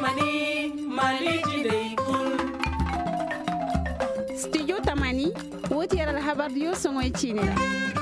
Tamani Mali jidai kul. Studio Tamani woti yara habar yo songoy chine.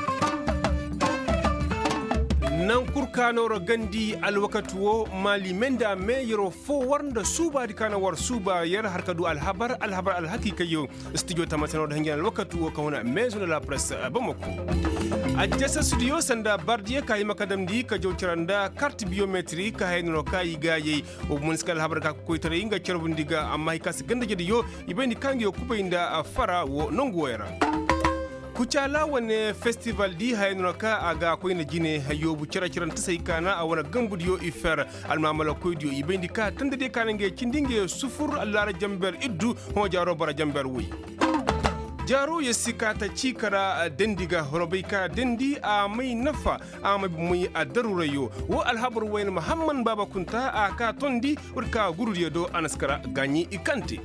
nan kurkanoro gandi alwakatuwo mali menda me yoro fo warnda suba di kana war suba yer harkadu alhabar alhakika yo studio tamatano hangi alwakatuwo kawna maison de la presse bamako ajjasa studio sanda bardiye kay makadam di ka jowtiranda carte biométrique ka hayno kay gaye o munskal habar ka ko tare inga cerbundiga amma hikas ganda jedi yo ibeni kangi yo kupinda fara wo nongo wera kucala wane festival di haynoka aga koyna jine hayobu cira-ciran tasay kana a wana gambudiyo ifer almamala koydiyo ibendi ka tandade kanange cindinge sufur allara jamber iddu ho jaro bara jamber wuy jaro yesikata cikara dendiga horobayka dendi a mai nafa a mai a darurayo wo alhabar wayn muhammad baba kunta a ka tondi urka gururiyo do anaskara ganyi ikante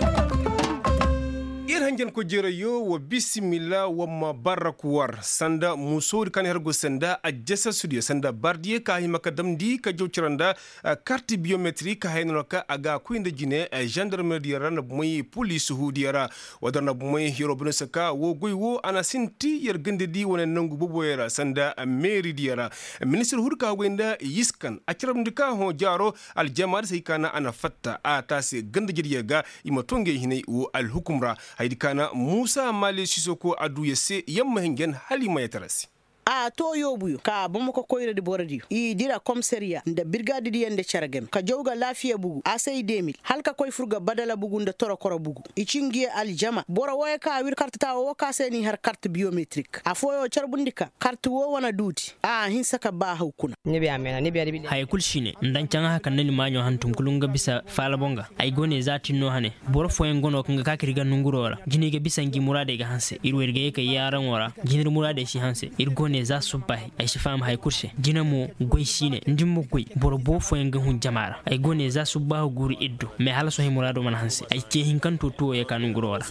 hangen ko jerayo wa bismillah wa mabarakwar sanda musori kan hergo sanda a jessa studio sanda bardiye ka himaka damdi ka jowciranda carte biométrique ka hayno ka aga kuinde jine gendarmerie ran moy police hudiyara wadarna moy hiro bunu saka wo goywo ana sinti yer gende di wona nangu boboyera sanda mairie diyara ministre hurka wenda yiskan a ciramdika ho jaro al jamaat sai kana ana fatta a tase gende jediyaga ima tonge hinay wo al hukumra kana Musa Mali Sisoko adu yese yamma hingen halima yatarasi a to yobuyo ka bomo ko koyre di boradi i dira commissariat nda brigade di yende charagem ka jowga lafiya bugu asay 2000 halka koy furga badala bugu nda toro koro bugu i cingie aljama bora woy ka wir carte ta wo ka seni har carte biométrique a foyo charbundika carte wo wana duti a hinsaka ba hawkuna nibi amena nibi ari hay kulshine ndan canga haka nani manyo hantum kulunga bisa fala bonga ay gone zati no hane bora foyen gono kanga ka kiriga nungurora jinige bisa ngi murade ga hanse irwerge ka yaran wara jinir murade shi hanse irgone za su bai ai shi fam hay kurshe jina mu goy shine ndimmo goy boro foyen ga hun jamara ay gone za su ba guri iddo me hala so himurado man hanse ay ke hinkanto to ya kanu ngurora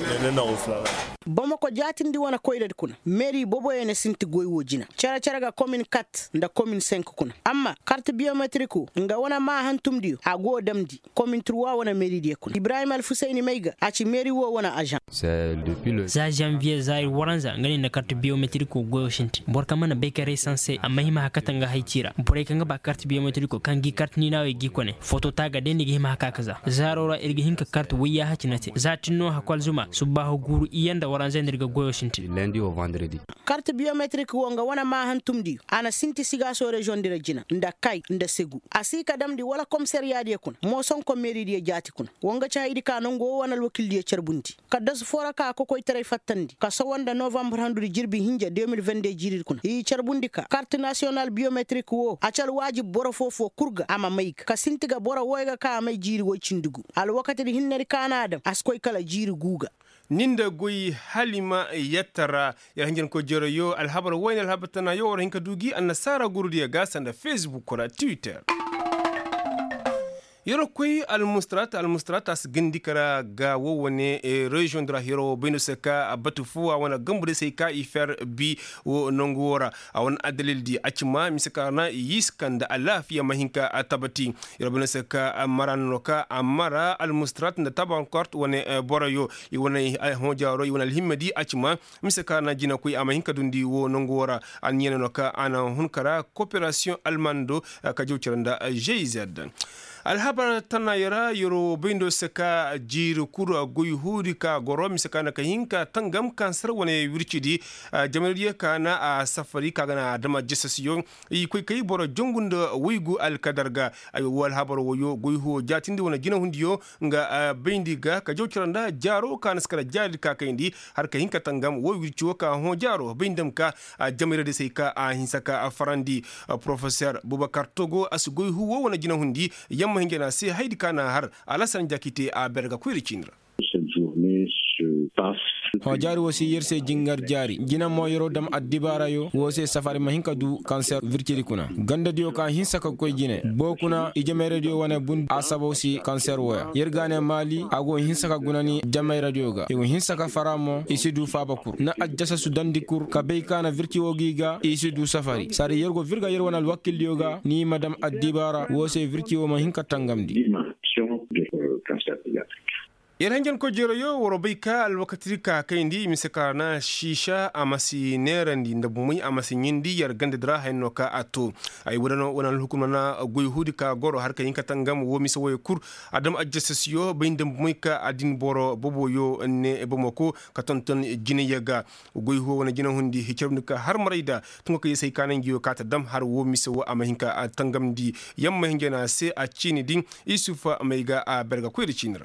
bomo ko jatindi wana koyde kuna mairie bobo ene sinti goy wojina cara ga commune 4 nda commune 5 kuna amma carte biométrique nga wana ma hantum dio ago damdi commune 3 wana mairie die kuna Ibrahim Al-Fusaini Meiga aci mairie wo wana agent c'est depuis le janvier zair waranza ngani na carte biométrique go shinti borka mana bekare sanse amma hima hakatanga haitira bore kanga ba carte biométrique kangi carte ni nawe gi kone photo taga deni gi hima hakaza zarora irgi hinka carte wiya hacinate zatinno hakwal zuma subahu guru iyanda waranza ndirga goyo shinti lundi au vendredi carte biométrique wonga wana ma hantumdi ana sinti siga so region de regina nda kay nda segu asika damdi wala commissariat de kun mo son ko mairie de jati kun wonga chaidi kanon go wana wakil de cerbundi kaddas fora ka ko koy tere fattandi ka so wanda novembre handu jirbi hinja 2022 jiri kun i cerbundika carte nationale biométrique wo acal wajib boro fofo kurga ama mayka ka sintiga boro woyga ka may jiri wo cindugu al wakati hinneri kanada askoy kala jiri guga ninda goyi halima yattara ya hangen ko jerayo alhabar wayna alhabatana yo wor hinka dugi annasara gurdiya gasanda Facebook ko Twitter yoro koy almustrat as gindikara ga wone region dra hero benuseka batufu wana gambude sai ka ifer bi wo nongora awon adalil di acima misakarna yiskanda alafiya mahinka atabati yoro benuseka maranoka amara almustrat nda taban court wone borayo iwone hojaro iwone alhimmadi acima misakarna jina koy amahinka dundi wo nongora anyenoka ana hunkara coopération almando ka jowciranda GIZ alhabar tana yara yoro bindo saka jiru kuru goy huri ka goro misaka ka hinka tangam kansar wane wircidi jamariya kana a safari ka gana dama jessasiyo i kai boro jongunda wigu alkadarga ay wal habar woyo goy ho jatindi wana gina hundiyo nga bindiga ka jokiranda jaro kana skara jadi ka kaindi har ka hinka tangam wo wirciwo ka ho jaro bindam ka jamariya de sai ka a hinsaka farandi professeur Boubacar Togo as goy hu wana gina hundi yamma hingena sai haidi kana har alasan jakite a berga kwiricindra ho jari wosi yerse jingar jari gina mo yoro dam addibara yo wose safari mahinka du cancer virtuel kuna ganda dio ka hinsa ka koy gine bokuna ijame radio wana bun asabo si cancer woya yergane mali ago hinsa ka gunani jame radio ga yo hinsa ka faramo isidu fabakur na ajjasa sudandikur ka beykana virtuel giga isidu safari sari yergo virga yerwana wakil yoga ni madam addibara wose virtuel mahinka tangamdi cancer pédiatrique. Irhanjan ko jero yo worobai ka alwakati ka kai ndi misaka na shisha amasi nerandi ndabumui amasi nyindi yar gande dra hayno ka ato ay wadano wanal hukuma na goy hudi ka goro har ka yinka tangam wo misa woy kur adam adjustio bayndam bumui ka adin boro bobo yo ne ebomoko ka tonton jine yaga goy ho wana jina hundi hicirni ka har marayda tunga ka yesay kanan giyo ka tadam har wo misa wo amahinka tangam di yamma hingena se a chini din isufa maiga a berga ko cinra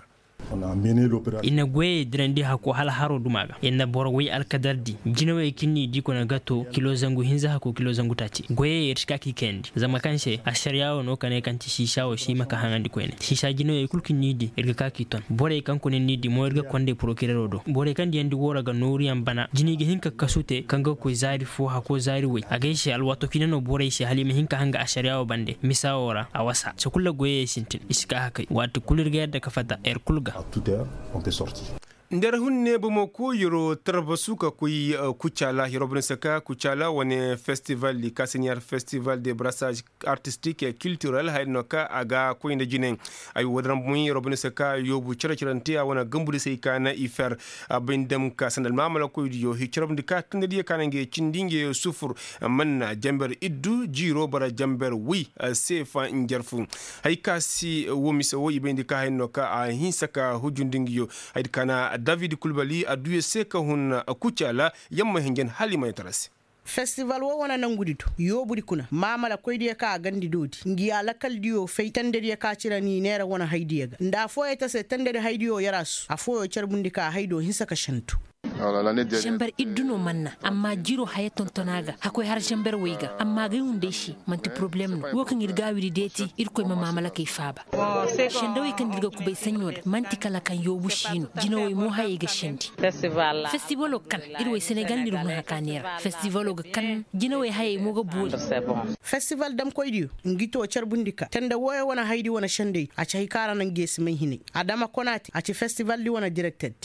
ina gwe drandi hako hal haro dumaga ina borwe alkadardi jinawe kinni diko na gato kilo zangu hinza hako kilo zangu tati gwe irshka kikendi zama kanse ashariyawo no kane kanti shisha o shi maka hangandi kwene shisha jinawe kulkin nidi irga ka kiton bore kan kunen nidi mo irga konde procureur do bore kan di andi wora ga nuri ambana jinige hinka kasute kanga ko zari fo hako zari we agaishi alwato kinano bore shi halima hinka hanga ashariyawo bande misawora awasa so kullu gwe sintin iska haka wato kulirga yadda ka fata kulga à toute heure, on peut sortir. ndar hunne bomo ko yoro tarbasuka kuy kuchala hirobne saka kuchala wone festival li kaseniar festival de brassage artistique et culturel haynoka aga ko inde jinen ay wodram muy robne saka yobu circiranti wana gambude sey kana ifer bindem ka sandal mamala ko yo hicrobde ka tande kanange cindinge sufur manna jamber iddu jiro bara jamber wi sefa njarfu hay kasi womise wo ibende ka haynoka a hinsaka hujundingi yo hay kana David Kulbali aduye seka hun kuchala yamma hingen halima tarasi festival wo wana nanguditu yo buri kuna mama la koydiya ka gandi dodi ngi ala kaldiyo feytandere ka cirani nera wana haydiya nda foyeta se tandere haydiyo yarasu afoyo cerbundi ka haydo hinsaka shantu jambar idduno manna amma jiro haya tontonaga hakoy har jambar weyga amma ga hunde shi manti problem no wokan irga wiri deti irkoy mamala kay faba shendawi kan dirga ku bay sanyoda manti kala kan yobu shino jinoy mo haye ga shendi festival kan irway senegal ni ruma kanera festival ga kan jinoy haye mo ga bodi festival dam koydiyo ngito cerbundika tanda woya wana haydi wana shende a chay kara nan gesi men hine adama konati a ci festival li wana directed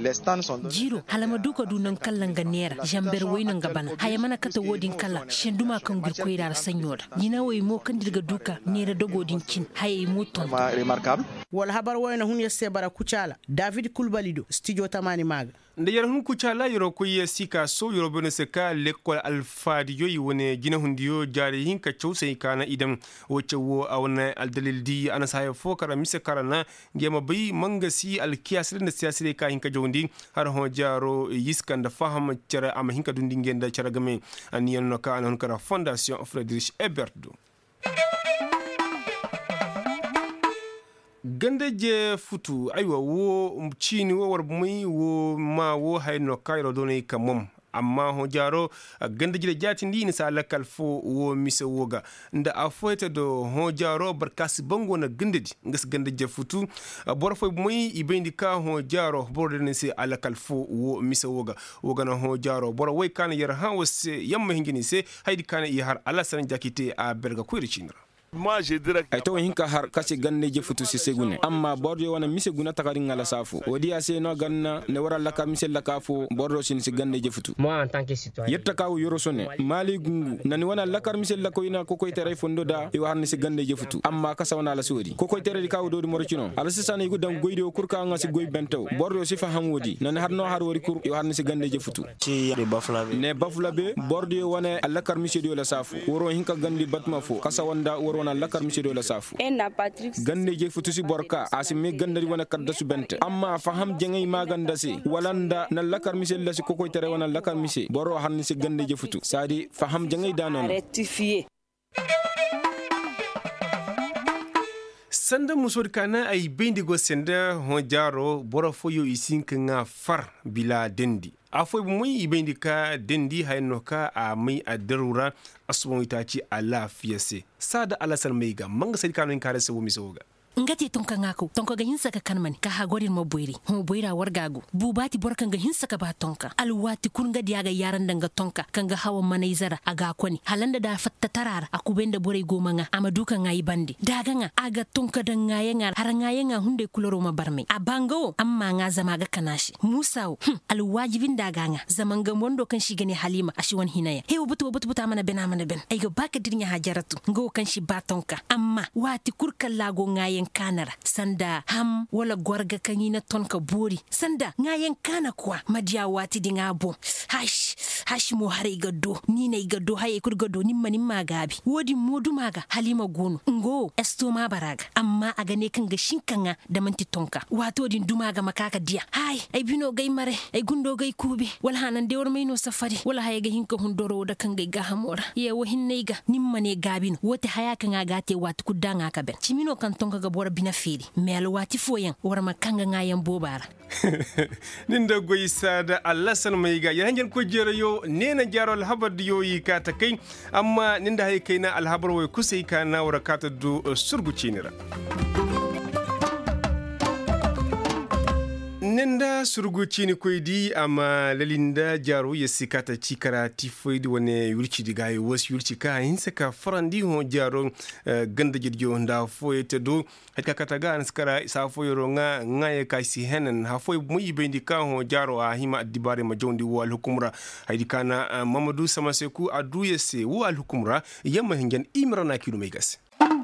jiro halama duka dunan kallan ganera jamber waynan gabana haya mana kata wodin kala shenduma kan gurkoy dar sanyoda jina way mo kan dirga duka nera dogodin kin haye mo ton remarquable wal habar wayna hun yasse bara kuchala David Kulbalido studio tamani maga ndayar hun kuchala yoro ko yesika so yoro bene seka l'école alfadi yoyi wone jina hundiyo jari hinka chawsay kana idam wo awna aldalil di ana sayo fokara mise karana ngema bay mangasi alkiyasre na siyasire ka hinka jondi har ho jaro yiskanda faham cara am hinka dundi ngenda cara game aniyan no ka anon kara fondation Friedrich Ebert do gandaje futu aywa wo chini wo war muy wo ma wo hayno kayro donay kamom amma ho jaro gandaje de jati ndi ni sala kalfo wo mise woga nda afoyta do ho jaro barkas bango na gandadi ngas gandaje futu borfo muy ibendi ka ho jaro borde ne se ala kalfo wo mise woga na ho jaro boro way kan yar ha wose yamma hingini se haydi kan yi har ala san jakite a berga ko ricinra ay to hinka har kasi ganne je futu si segune amma bordo wana mise guna takari ngala safu wodi ase no ganna ne wara la ka mise la ka fo bordo sin si ganne je futu moi en tant que citoyen yetta ka yoro sone mali gungu nani wana la kar mise la ko ina ko koy tere fondo da e warni si ganne je futu amma kasa wana la sodi ko koy tere di ka do morcino ala sisane gudam goyde o kurka ngasi goy bentaw bordo si fa ham wodi nani har no har wori kur e warni si ganne je futu ne bafulabe bordo wana alla kar mise do la safu woro hinka gandi batma fo kasa wanda wana lakar mi sedo la safu ganne je futu si borka asimi gandari wana kadda su bente amma faham jengay maganda si walanda na lakar mi sel la si kokoy tere wana lakar mi se boro hanni si ganne je futu sadi faham jengay danon rectifier sanda musor kana ay bendigo senda ho jaro boro foyo isinka nga far bila dendi afoy muy ibendi ka dendi hayno ka a mai adarura asubon itaci ala fiyase sada alasan meiga manga sai kanun kare se wumi soga ngati tonka ngako tonka ga hinsa ka kanmani ka ha gorin mo boira wargago bubati borkan ga hinsa ka ba tonka alwati kun ga diaga yaran danga tonka kanga hawa manaizara aga koni halanda da fatta tarara akubenda borai goma nga amaduka ngai bandi daga nga aga tonka da ngayenga harangayenga hunde kuloro ma barme abango amma nga zama ga kanashi musawo alwajibin daga nga zaman ga mondo kan shi gane halima ashi wan hinaya he butu mana ben ai ga baka dirnya hajaratu ngo kan shi ba tonka amma wati kurkan lago ngayen kanara sanda ham wala gwarga kanyi na tonka bori sanda ngayen kana kwa madiya wati di ngabo hash mo hare gado ni ne gado haye kur gado nimma gabi wodi modu maga halima gonu ngo esto ma baraga amma a gane kan ga shinkanga da manti tonka wato din dumaga makaka dia ai bino gai mare ai gundo gai kubi wala hanan de war maino safari wala haye ga hinka hundoro da kan gai ga hamora ye wo hinneiga nimma ne gabino wote haya kan ga gate wati kudanga ka ben chimino kan tonka ga bora bina feri mel wati foyen war makanga ngayen bobara ninda goyi sada Allah san mai ga yanjan ko jere yo nena jaro alhabar yo yi ka ta kai amma ninda hay kaina alhabar wai kusai ka na warakata do surguci nira nenda surguci ni koydi amma lalinda jaro ya sikata cikara tifoid wane yurci diga yi wasu yurci ka hinsa ka farandi ho jaro ganda jirgin da foye ta do haka kataga an skara sa foye ronga ngaye ka si henen ha foye mu ibendi ka ho jaro a hima adibare ma jondi wal hukumra haidi kana Mamadou Samaseku adu yese wal hukumra yamma hingen imrana kilo megas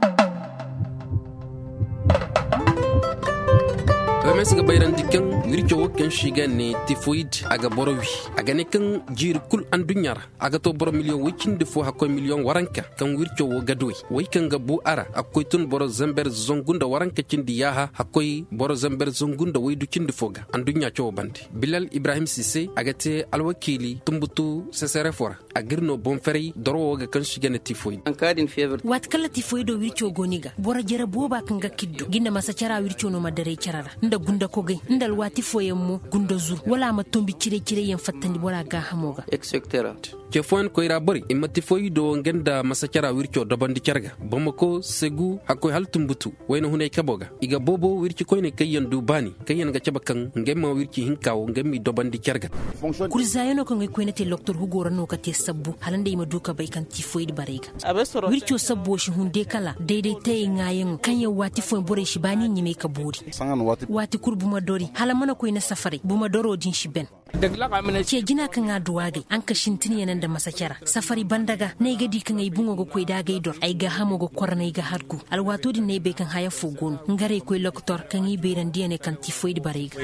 Ramesi ga bayran dikan wirjo woken shigan ne tifoid aga borowi aga ne kan jir kul an dunyara aga to boro million wikin defo hakko million waranka kan wirjo wo gadoy way kan ga bu ara akoy tun boro zamber zongunda waranka cindi yaha hakkoy boro zamber zongunda way du cindi foga an dunya cho bandi Bilal Ibrahim Cissé aga te alwakili tumbutu sesere fora agirno bon feri doro ga kan shigan tifoid an kadin fever wat kala tifoid do wirjo goniga boro jere boba kan ga kiddo ginda masa cara wirjo no madare carara nda gunda ko gai ndal wati foyen mu gunda zur wala ma tombi cire yan fattandi wala ga hamoga etc ke fon ko ira bari imati foyido ngenda masacara wirco dobandi carga bamako segu hakoy haltumbutu wayno hunay kaboga iga bobo wirci koyne kayen dubani kayen ga cabakan ngemma wirci hinkawo ngemmi dobandi carga kurzayano ko ngai koyne te docteur Hugo rano ka te sabbu halande ima duka bai kan tifoid barega wirco sabbo shi hunde kala daidai tay ngayen kanya wati fo bore shi bani nyime ka buri wati kurbu madori hala mana koyne safari bu madoro din shi ben ke gina kan aduwage an ka shintini yanan da masakara safari bandaga ne gadi kan ai bungo go koy dagay dor ai ga hamo go kornay ga hargu alwato din ne be kan haya fugon ngare koy loktor kan i beran diane kan tifoid barega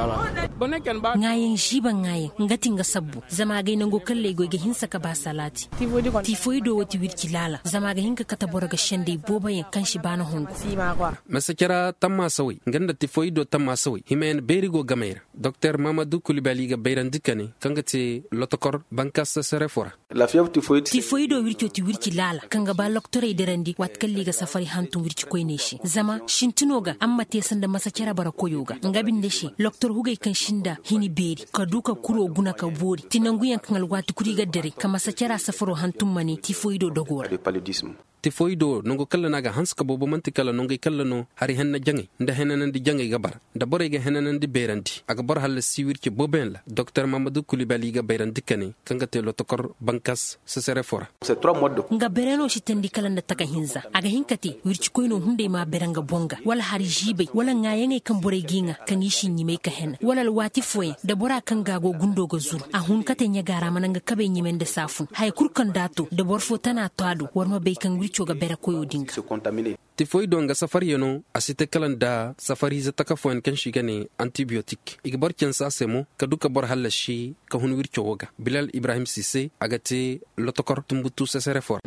ngayen shiban ngayen ngati nga sabbu zama ga nango kalle go ga hinsa ka ba salati tifoid woti wirki lala zama ga hinka kata boraga shende bobayen kan shi bana hongo masakara tamma sawi nganda tifoid tamma sawi himen berigo gamera Dr Mamadou Coulibaly ga bayran dikane kanga te lotokor bankas serefora la fièvre typhoïde tifoido wirki ti wirki lala kanga ba loktore derandi wat kalli ga safari hantum wirki koyne shi zama shintinoga amma te sanda masakara bara koyoga ngabin de shi loktor hugay kan shinda hini beri ka duka kuro guna ka bori tinanguyan kan alwati kuri ga dere ka masakara safaro hantum mani tifoido dogora le paludisme tifoido nongo kala naga hanska bobo manti kala nongo kala no hari henna jangi nda henna ndi jangi gabar nda bore ga henna ndi berandi aga bar hal siwirki boben la Dr Mamadou Coulibaly ga berandi kane kanga te lotokor bankas sesere fora c'est 3 mois de nga bereno shitendi kala nda taka hinza aga hinkati wirki koyno hunde ma beranga bonga wala hari jibe wala ngayenga kan bore ginga kan yishi nyime ka henna wala lwati foye da bora kan gago gundo go zur a hun kate nya gara mananga kabe nyimen da safun hay kurkan dato da borfo tana tado warma be kan ga bera koyo dinga tifoido nga safari yono asite kalanda safari za takafon kan shiga ne antibiotic igbar ken sa semo ka duka bor halashi ka hun wircho woga Bilal Ibrahim Cissé agate lotokor tumbutu sesere for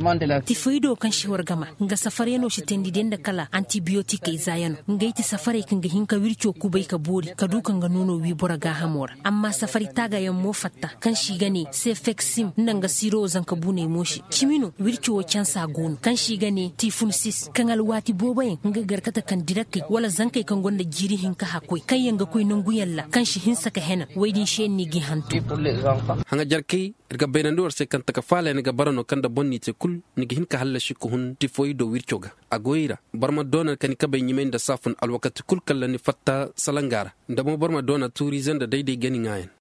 tifoido kan shi wargama nga safari yono shi tendi denda kala antibiotic izayano ngaiti safari kan ga hinka wircho kubai ka bori ka duka nga nono wi bora ga hamora amma safari taga yan mo fatta kan shiga ne cefexim nanga siro zan ka bune moshi kimino wircho can sa gono kan shiga ne tifun 6 kan alwati bobayen nga garkata kan dirakai wala zankai kan gonda jiri hinka hakoi kan yanga koi nangu yalla kan shi hinsa ka hena waidin shen ni gi hantu hanga jarkai irga baynandur se kan taka fala ne ga barano kan da bonni te kul ni gi hinka halla shi ko hun tifoido wirchoga agoira barma dona kan ka bay nyimen da safun alwakati kul kala ni fatta salangara ndamo barma dona tourism da daidai gani ngayen